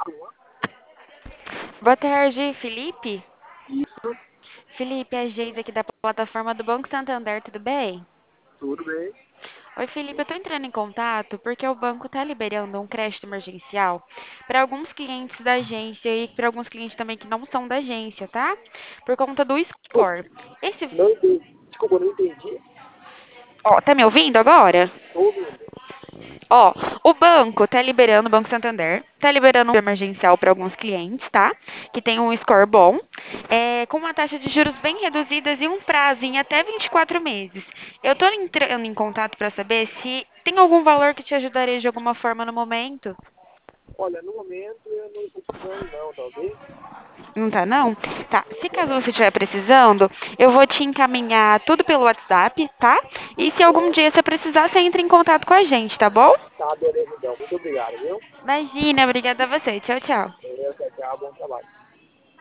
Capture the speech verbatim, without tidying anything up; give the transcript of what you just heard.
Boa tarde, Felipe. Isso, Felipe, é a Geise aqui da plataforma do Banco Santander, tudo bem? tudo bem. Oi, Felipe, eu tô entrando em contato porque o banco tá liberando um crédito emergencial para alguns clientes da agência e para alguns clientes também que não são da agência, tá? Por conta do Desculpa, score. Esse, não entendi. Desculpa, não entendi. ó, tá me ouvindo agora? Estou ouvindo. Ó, o banco tá liberando, o Banco Santander, tá liberando um emergencial para alguns clientes, tá? Que tem um score bom, é, com uma taxa de juros bem reduzidas e um prazo em até vinte e quatro meses. Eu tô entrando em contato para saber se tem algum valor que te ajudaria de alguma forma no momento. Olha, no momento eu não estou precisando não, tá ok? Não tá, não? Tá. Se caso você estiver precisando, eu vou te encaminhar tudo pelo WhatsApp, tá? E Tudo se algum certo. dia você precisar, você entra em contato com a gente, tá bom? Tá, beleza então. Muito obrigado, viu? Imagina, obrigada a você. Tchau, tchau. Beleza, tchau, bom trabalho.